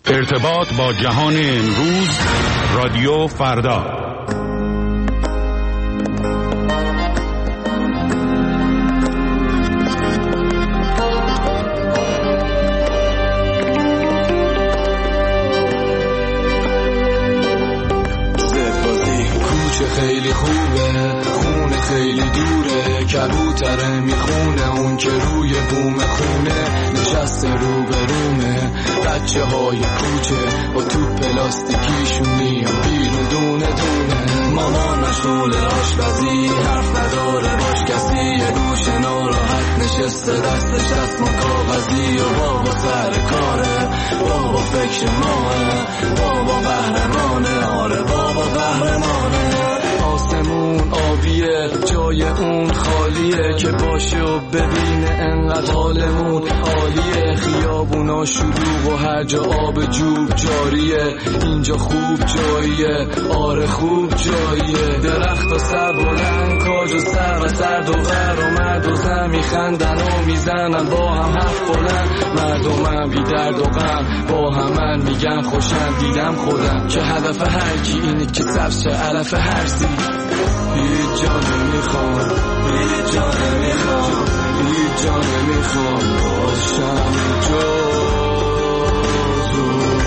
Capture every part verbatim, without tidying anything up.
ارتباط با جهان امروز، رادیو فردا. خیلی خوبه، خونه خیلی دوره، کبوتره میخونه اون که روی بوم خونه نشسته رو به رومه. بچه های کوچه با تو پلاستیکیشون میان بیرون دونه دونه. مامان مشغول آشپزی، حرف نداره باش کسی، یه گوشه ناراحت نشسته دستش دستمال کاغذی. و بابا سر کاره، بابا فکر ماه، بابا قهرمانه، آره بابا قهرمانه. آسمون آبیه، جای اون خالیه، که باشه و ببینه انقدر حالمون عالیه. خیابونا شلوغ و هر جا آب جوب جاریه، اینجا خوب جاییه، آره خوب جاییه. درخت و سر بلند، کاج و سر و سرد و غر و مرد و زن میخندن و میزنن با هم حرف بلند. مردمم بی درد و غم با همن میگن خوشم. دیدم خودم که هدف هر کی اینه که سبز شه علف هرسی. هیچ جا نمیخوام، هیچ جا نمیخوام، هیچ جا نمیخوام باشم جز اون.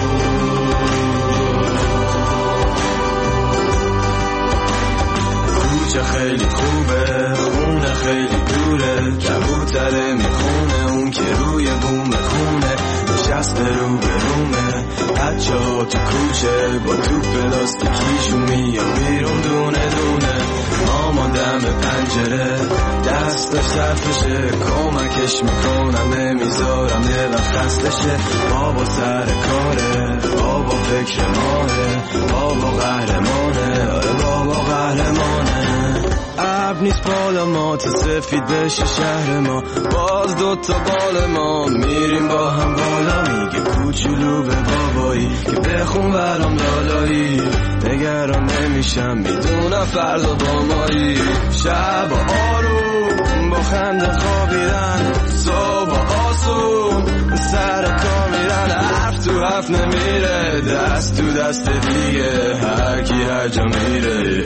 کوچه خیلی خوبه، خونه خیلی دوره، کبوتره میخونه اون که روی بوم خونه نشسته رو به رومه. بچه ها تو کوچه با تو پلاستیکیشون میان بیرون دونه دونه. مامان دم پنجره دستش صرفشه، کمکش میکنم نمیذارم یه وقت خستشه. بابا سر کاره، بابا فکر ماهه، بابا قهرمانه، آره بابا قهرمانه. ابر نیست بالا ما تا سفید بشه شهر ما، باز دوتا بال ما میریم با هم بالا. میگه کوچولو به بابایی که بخون برام لالایی، نگران نمیشم میدونم فردا با مایی. شب آروم با خنده خوابیدن، صبح آسون سر کار میرن. حرف تو حرف نمیره، دست تو دست دیگه، هر کی هر جا میره.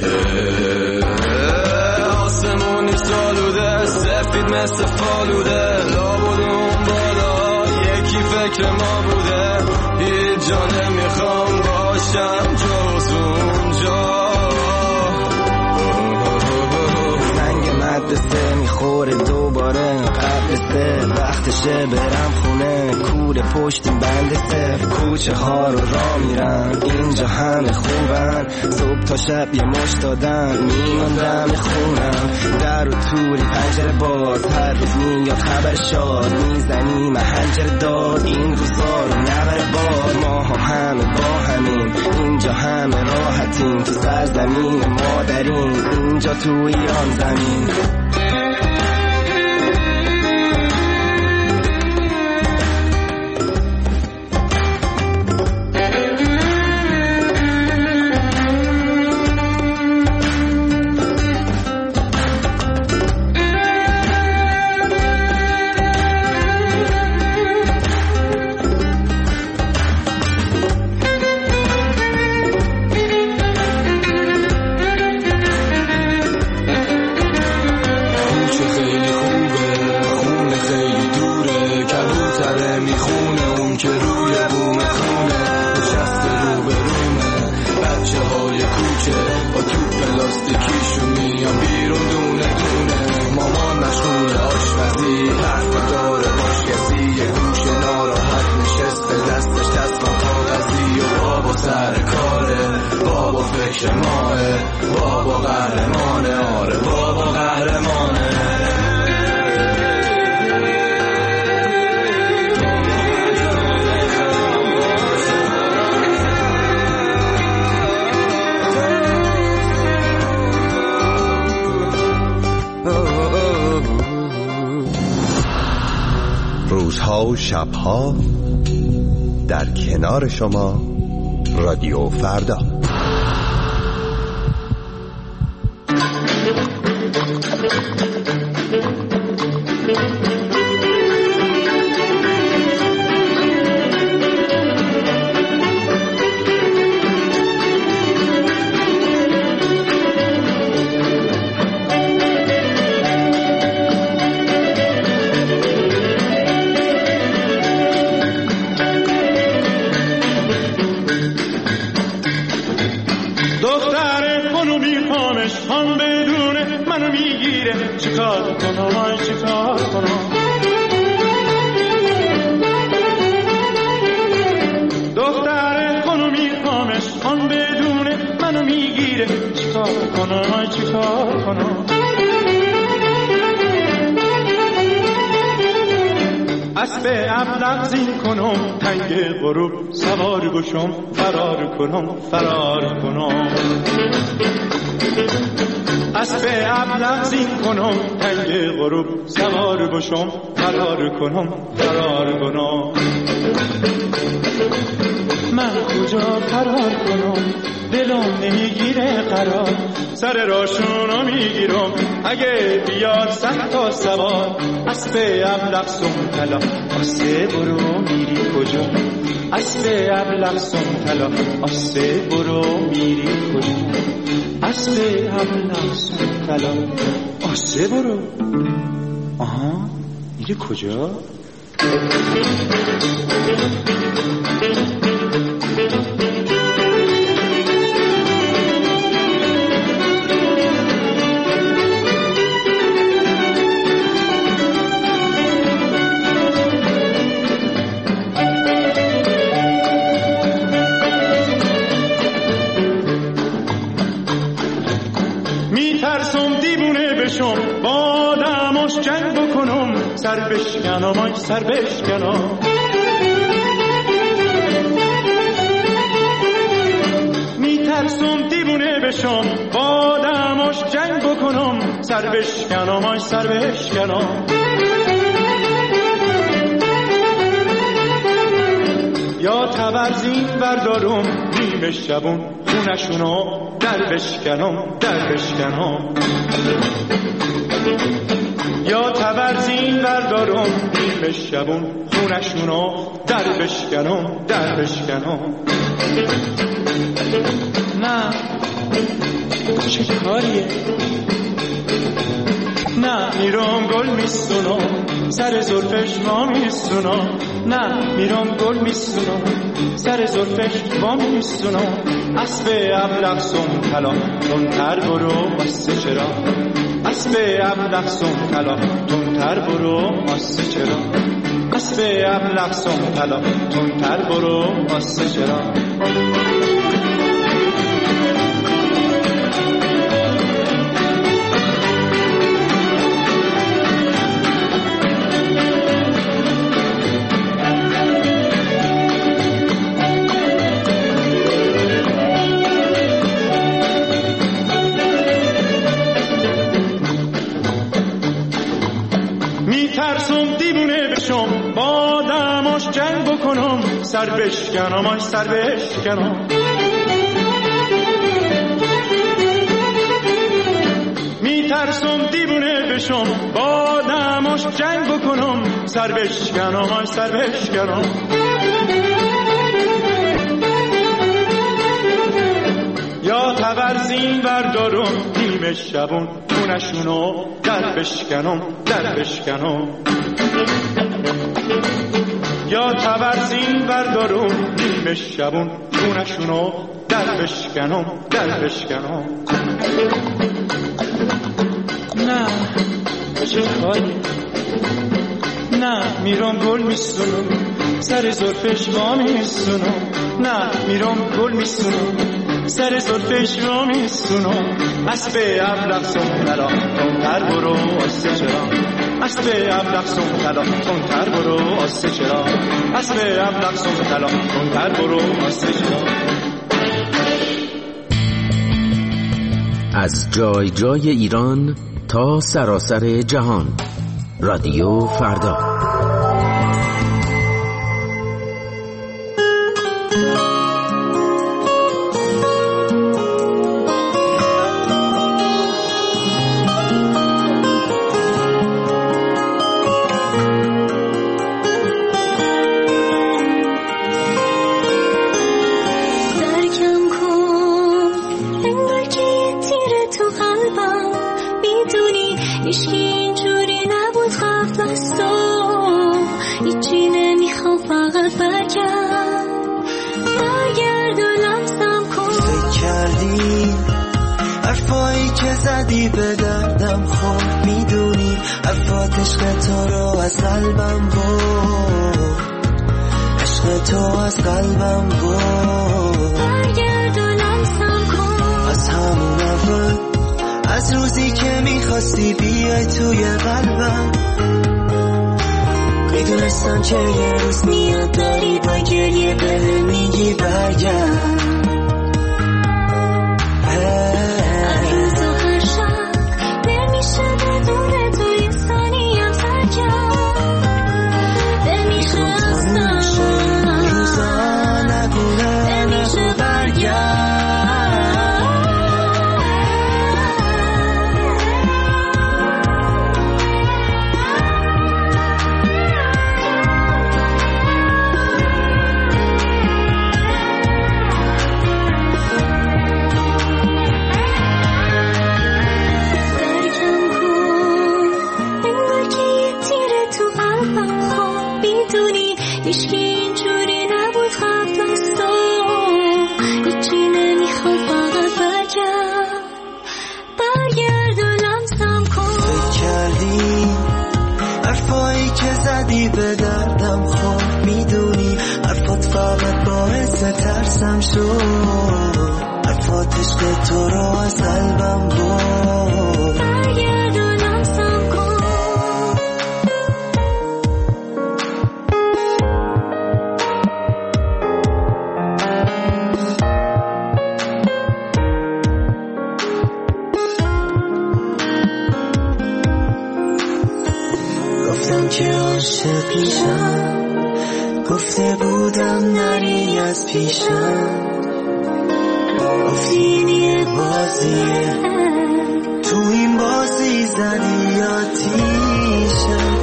آسمون نیست آلوده، سفید مثل فالوده، لابد اون بالا یکی فکر ما بوده. هیچ جا نمیخوام باشم جز اونجا. زنگ مدرسه میخوره دوباره قبل سه، وقتشه برم خونه، کوره پشتیم بند صفر. کوچه ها رو را میرم، اینجا همه خوبن، صبح تا شب یه مش دادن میماندم خونم. در و توری پنجره باز، هر روز میاد خبر شاد، میزنی محنجر داد این روزا رو نبره باد. ما هم همه با همین، اینجا همه راحتیم، تو سرزمین مادرین، اینجا تو ایران زمین. روزها و شبها در کنار شما، رادیو فردا. کنم آی چی کار کنم اسب ابلق زین کنم تنگ غروب سوار بشم فرار کنم فرار کنم اسب ابلق زین کنم تنگ غروب سوار بشم فرار کنم فرار کنم من کجا فرار کنم دلم نمیگیره قرار سر راشونو میگیرم اگه بیاد صد تا سوار اسب ابلق سم طلا آسه برو میری کجا اسب ابلق سم طلا آسه برو میری کجا اسب ابلق سم طلا آسه برو آها میری کجا با دماش جنگ بکنم سر بشکنم آی سر بشکنم میترسم دیوونه بشم با دماش جنگ بکنم سر بشکنم آی سر بشکنم یا تبرزین بردارم نیمه شبون خونشونو در بشکنم در بشکنم یا تبرزین بردارم نیمه شبون خونشونو در بشکنم در بشکنم نه چه کاریه نه میرم گل میستونم سر زلفش ما میستونم نه میرم گل میستونم سر زلفش ما میستونم اسب ابلق سم طلا تندتر برو واسه چرا اسب ابلق سم طلا تندتر برو واسه چرا اسب ابلق سم طلا تندتر برو واسه چرا میترسم دیوونه بشم با دماش جنگ بکنم سر بشکنم آی سر بشکنم میترسم دیوونه بشم با دماش جنگ بکنم سر بشکنم آی سر بشکنم یا تبرزین بردارم نیمه شبون خونشونو در بشکنم در بشکنم یا تبرزین بردارم نیمه شبون خونشونو در بشکنم در بشکنم نه چه کاری نه میرم گل میستونم سر زلفش ما میستونم نه میرم گل میستونم سر زلفش ما میستونم اسب ابلق سم طلا تندتر برو واسه چرا اسب ابلق سم طلا تندتر برو واسه چرا اسب ابلق سم طلا تندتر برو واسه چرا از جای جای ایران تا سراسر جهان رادیو فردا. حرفایی که زدی به دردم خود میدونی حرفات عشق تو رو از قلبم بود عشق تو از قلبم بود برگرد و لمسم کن از همون اول از روزی که میخواستی بیای توی قلبم میدونستم که یه روز میاد داری با گریه بهم میگی برگرد هر روز و هر شب نمیشه بدون توی ثانیم سرکم نمیشه اصلا روزا نگونه نمیشه برگرد هیچکی اینجوری نبود قبل از تو هیچی نمیخواد فقط برگرد برگرد و لمسم کن فکر کردی حرفایی که زدی به دردم خود میدونی حرفات فقط باعث ترسم شد حرفات عشق تو رو از قلبم بود برگرد و لمسم کن که عاشق میشم گفته بودم نری از پیشم گفتی این یه بازیه تو این بازی زدی آتیشم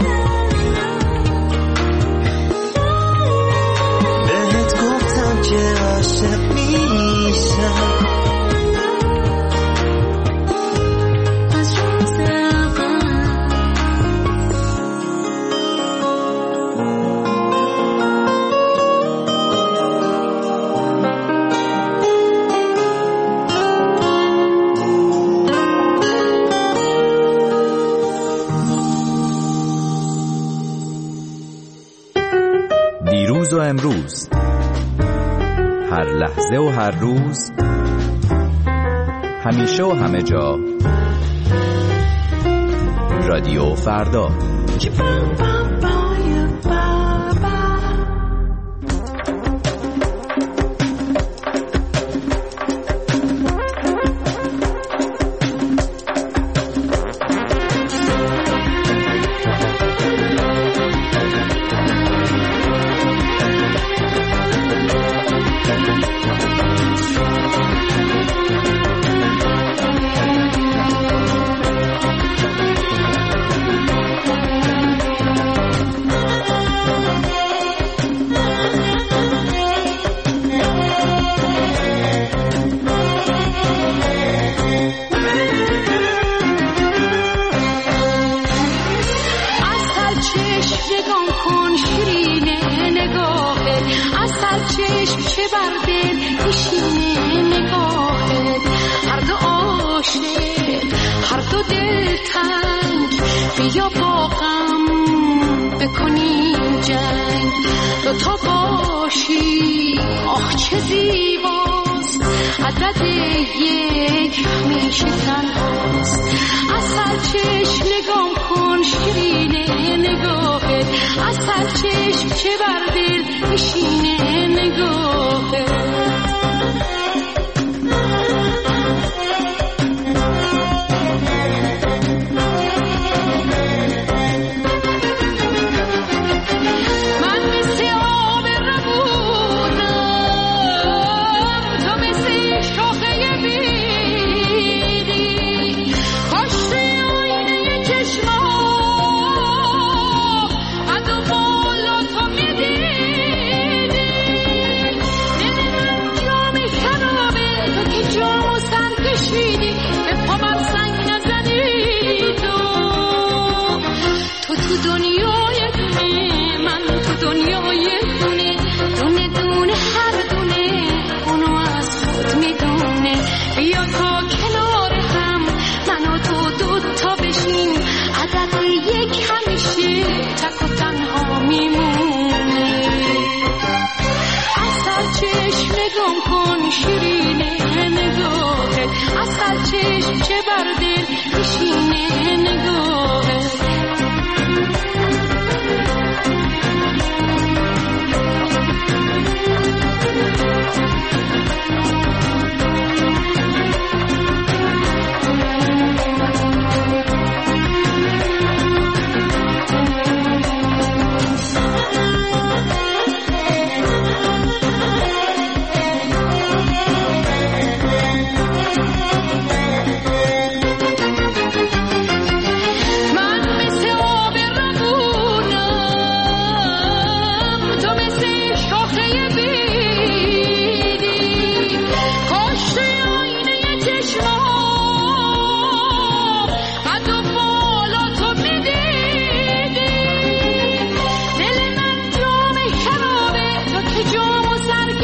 بهت گفتم که عاشق میشم دیروز و امروز، هر لحظه و هر روز، همیشه و همه جا، رادیو فردا. چشم چه بر دل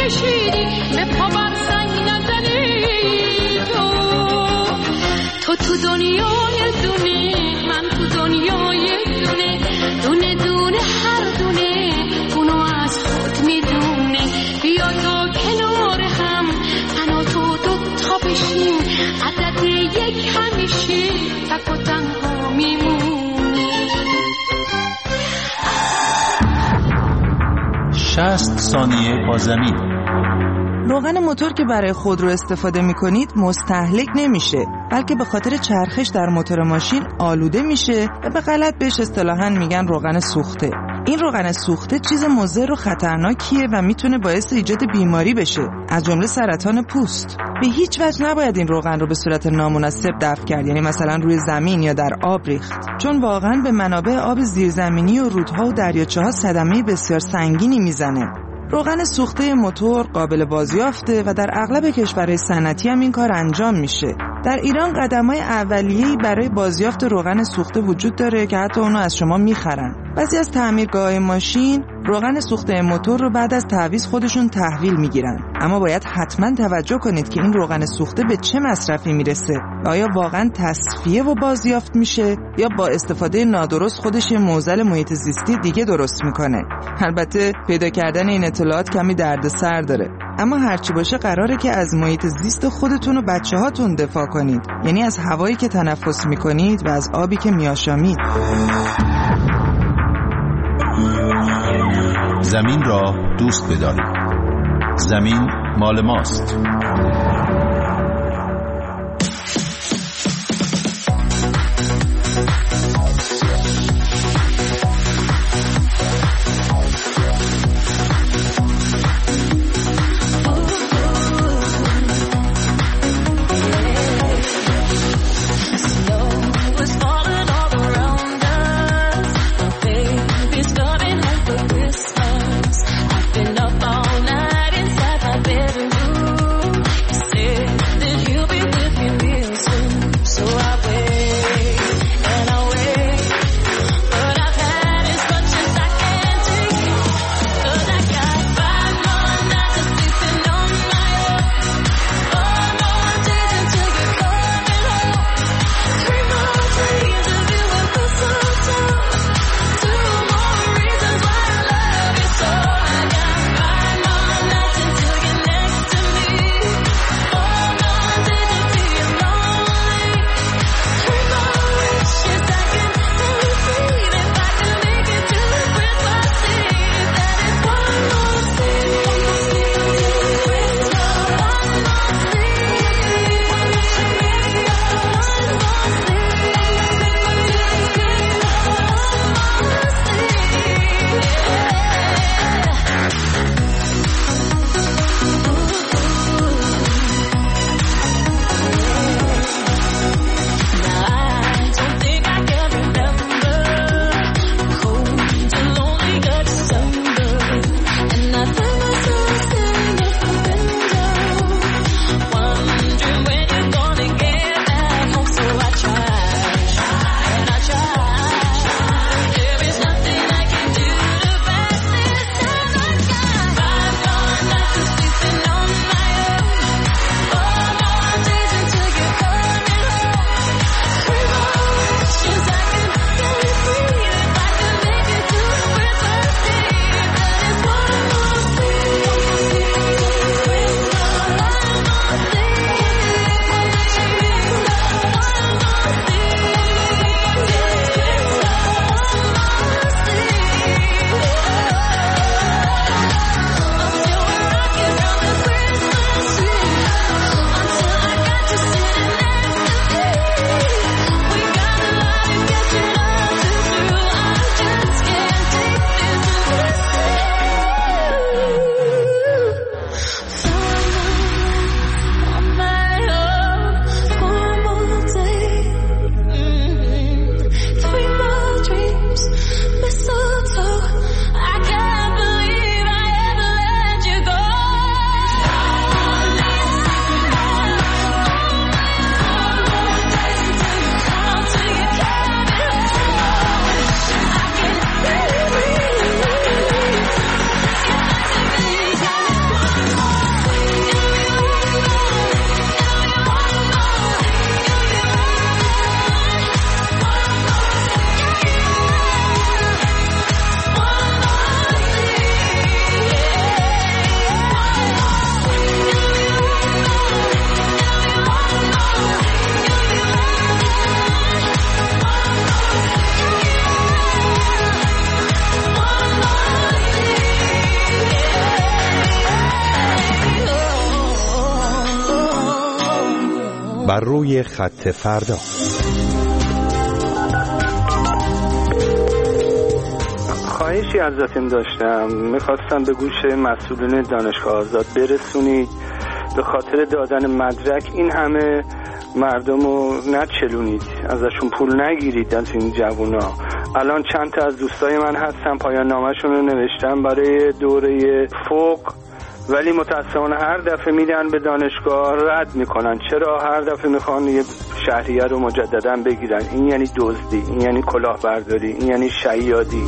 کشیدی به پا بر سنگ نزنی. تو تو تو دنیای دونه، من تو دنیای دونه، دونه دونه هر دونه اونو از خود میدونه. بیا تا کنار هم من و تو دوتا بشیم، عدد یک همیشه تک و تنها میمونی. شصت ثانیه با زمین. روغن موتور که برای خودرو استفاده می‌کنید مستهلک نمیشه، بلکه به خاطر چرخش در موتور ماشین آلوده میشه و به غلط بهش اصطلاحاً میگن روغن سوخته. این روغن سوخته چیز مضر و خطرناکیه و میتونه باعث ایجاد بیماری بشه، از جمله سرطان پوست. به هیچ وجه نباید این روغن رو به صورت نامناسب دفع کرد، یعنی مثلا روی زمین یا در آب ریخت، چون واقعاً به منابع آب زیرزمینی و رودها و دریاچه‌ها صدمه بسیار سنگینی میزنه. روغن سوخته موتور قابل بازیافته و در اغلب کشورهای صنعتی هم این کار انجام میشه. در ایران قدم‌های اولیه‌ای برای بازیافت روغن سوخته وجود داره که حتی اونو از شما میخرن. بعضی از تعمیرگاه‌های ماشین روغن سوخته موتور رو بعد از تعویض خودشون تحویل میگیرن، اما باید حتما توجه کنید که این روغن سوخته به چه مصرفی میرسه و آیا واقعا تصفیه و بازیافت میشه یا با استفاده نادرست خودش یه معضل محیط زیستی دیگه درست میکنه. البته پیدا کردن این اطلاعات کمی دردسر داره، اما هرچی باشه قراره که از محیط زیست خودتون و بچه‌هاتون دفاع کنید، یعنی از هوایی که تنفس میکنید و از آبی که میآشامید. زمین را دوست بدارید. زمین مال ماست. Been up all night inside my bedroom. بر روی خط فردا. خواهشی ازتون داشتم، میخواستم به گوش مسئولین دانشگاه آزاد برسونید به خاطر دادن مدرک این همه مردم رو نچلونید، ازشون پول نگیرید از این جوونا. الان چند تا از دوستای من هستن پایان نامه‌شون رو نوشتن برای دوره فوق، ولی متاسفانه هر دفعه میدن به دانشگاه رد میکنن. چرا؟ هر دفعه میخوان یه شهریه رو مجددا بگیرن. این یعنی دزدی، این یعنی کلاهبرداری، این یعنی شیادی.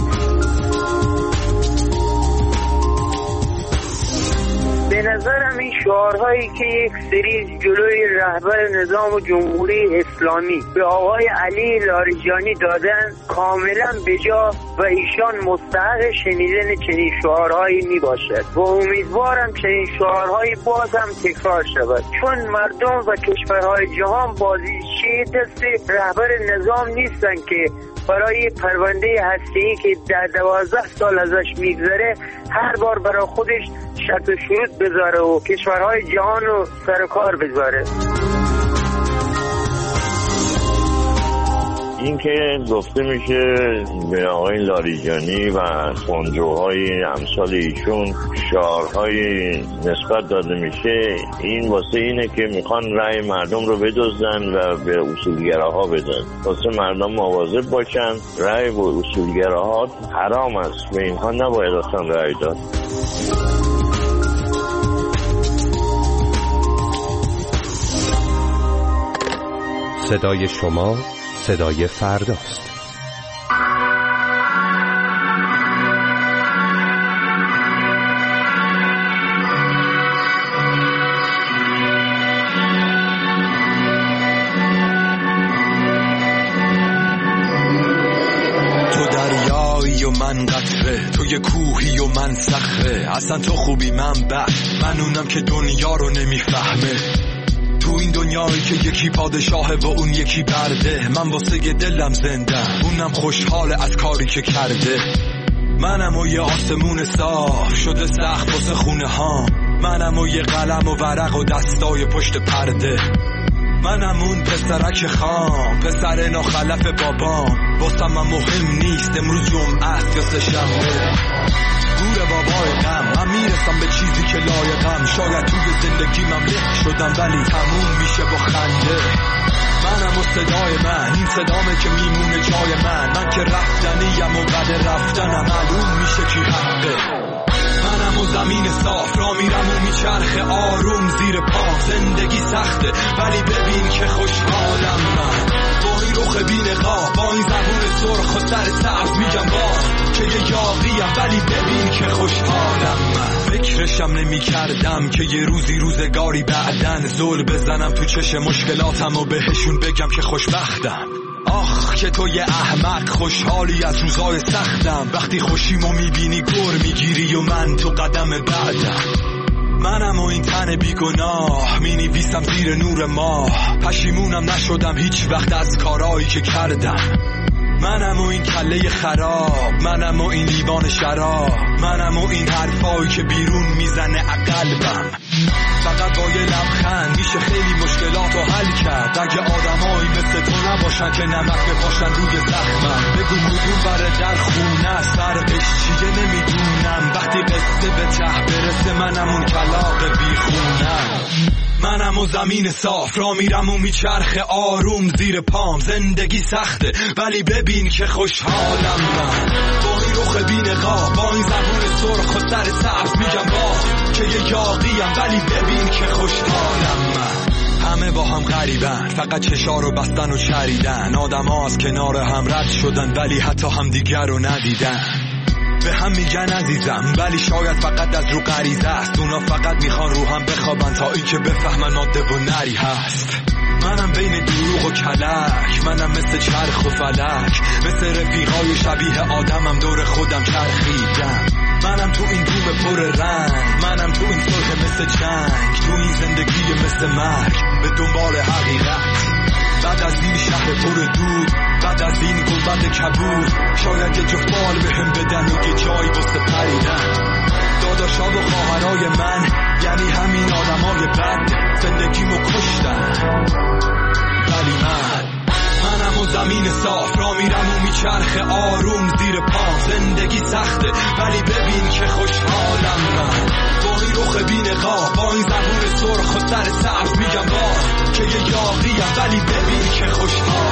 به نظرم این شعارهایی که یک سری جلوی رهبر نظام جمهوری اسلامی به آقای علی لاریجانی دادن کاملا بجا و ایشان مستحق شنیدن چنین شعارهایی می باشد و امیدوارم چنین شعارهایی باز هم تکرار شود، چون مردم و کشورهای جهان بازیچه دست رهبر نظام نیستن که برای پرونده هسته‌ای که در دوازده سال ازش میگذره هر بار برای خودش شرط و شروط بذاره و کشورهای جهان رو سر کار بذاره. این که گفته میشه به آقای لاریجانی و خونجوهای امثال ایشون شعارهای نسبت داده میشه، این واسه اینه که میخوان رأی مردم رو بدزدن و به اصولگراها بدن. واسه مردم مواظب باشن، رأی به اصولگراها حرام است، به اینها نباید اصلا رأی داد. صدای شما صدای فرداست. تو دریایی و من قطره، تو یه کوهی و من صخره، اصلا تو خوبی من بد، من اونم که دنیا رو نمیفهمه. تو این دنیایی که یکی پادشاهه و اون یکی برده، من واسه دلم زنده، اونم خوشحاله از کاری که کرده. منم و یه آسمون صاف شده سخت واسه خونه ها، منم و یه قلم و ورق و دستای پشت پرده. منم اون پسرک خام، پسر ناخلف بابام، واسه من مهم نیست امروز جمعه است یا سه شنبه. گور بابای غم، من میرسم به چیزی که لایقم، شاید توی زندگی من له شدم ولی تموم میشه با خنده. منم و صدای من، این صدامه که میمونه جای من، من که رفتنیم و بعد رفتنم معلوم میشه کی حقه. منم و زمین صاف را میرم و میچرخه آروم زیر پا، زندگی سخته ولی ببین که خوشحالم من، با این رخ بی‌نقاب، با این زبون سرخ و سر سبز میگم باز که یه یاقیم ولی ببین که خوشحالم من. فکرشم نمی کردم که یه روزی روزگاری بعدن زل بزنم تو چش مشکلاتم و بهشون بگم که خوشبختم. آخ که تو یه احمق خوشحالی از روزای سختم، وقتی خوشیمو میبینی گر میگیری و من تو قدم بعدم. منم و این تن بیگناه مینویسم زیر نور ماه، پشیمونم نشدم هیچ وقت از کارایی که کردم. منم و این کله خراب، منم و این لیوان شراب، منم و این حرفایی که بیرون میزنه قلبم. فقط با یه لبخند میشه خیلی مشکلات رو حل کرد، اگه آدمایی مثل تو نباشن که نمک بپاشن روی زخمم. بگو کدوم بره در خونه فرقش چیه نمیدونم، وقتی قصه به ته برسه منم اون کلاغ بیخونم. منم و زمین صاف را میرم و میچرخه آروم زیر پام، زندگی سخته ولی ببین که خوشحالم من، با این رخ بی‌نقاب، با این زبون سرخ و سر سبز میگم باز که یه یاقیم ولی ببین که خوشحالم من. همه با هم غریبن، فقط چشا رو بستن و چریدن، آدم ها از کنار هم رد شدن ولی حتی هم دیگر رو ندیدن. به هم میگن عزیزم ولی شاید فقط از رو غریزه است، اونا فقط میخوان رو هم بخوابن تا این که بفهمن عاده و نری هست. منم بین دروغ و کلک، منم مثل چرخ و فلک، مثل رفیقای شبیه آدمم دور خودم چرخیدم. منم تو این دوم پر رنگ، منم تو این صلح مثل جنگ، تو این زندگی مثل مرگ به دنبال حقیقت. بعد از این شهر پر دود، بعد از این گلبند کبود، شاید یه جفال به هم بدن و یه جایی واسه پریدن. داداشا و خواهرای من یعنی همین آدمای بد، زندگیمو کشتن. زمین صاف را میرم و میچرخه آروم زیر پا. زندگی سخته ولی ببین که خوشحالم من، با این رخ بی‌نقاب، با این زبون سرخ و سر سبز میگم باز که یه یاغیم، ولی ببین که خوشحالم.